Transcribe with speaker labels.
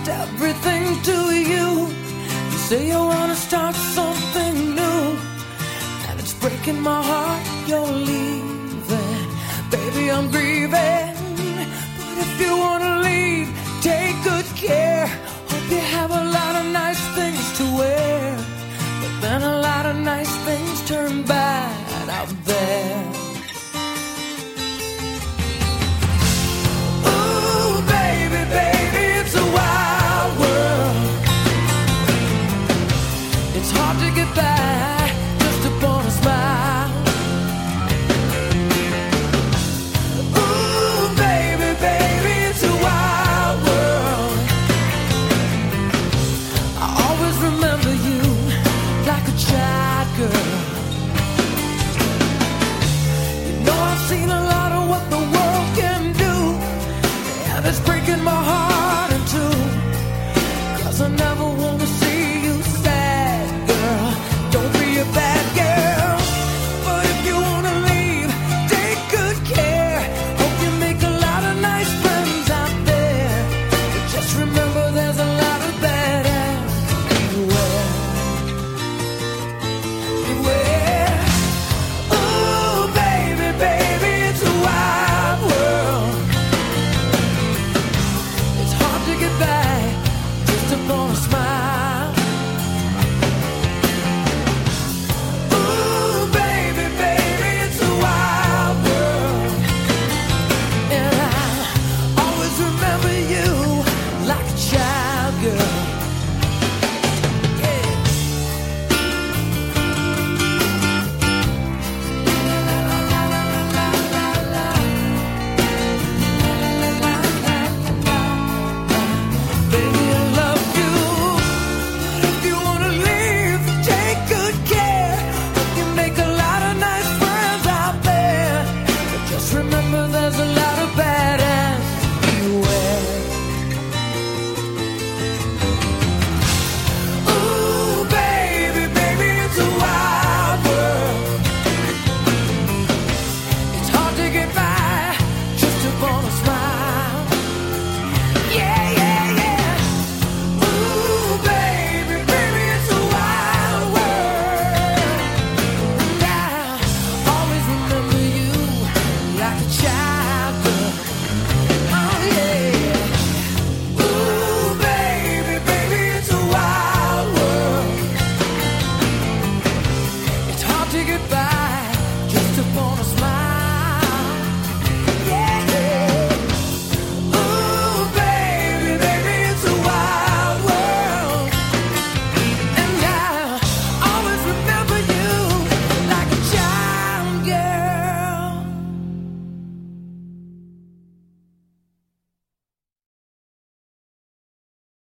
Speaker 1: lost everything to you. You say you wanna start something new, and it's breaking my heart you're leaving. Baby, I'm grieving, but if you wanna leave, take good care. Hope you have a lot of nice things to wear, but then a lot of nice things turn bad out there. Ooh, baby, baby, it's a wild world. It's hard to get by just upon a smile. Ooh, baby, baby, it's a wild world. I always remember you like a child girl. You know I've seen a lot of what the world can do, and it's breaking my heart in two, 'cause I never want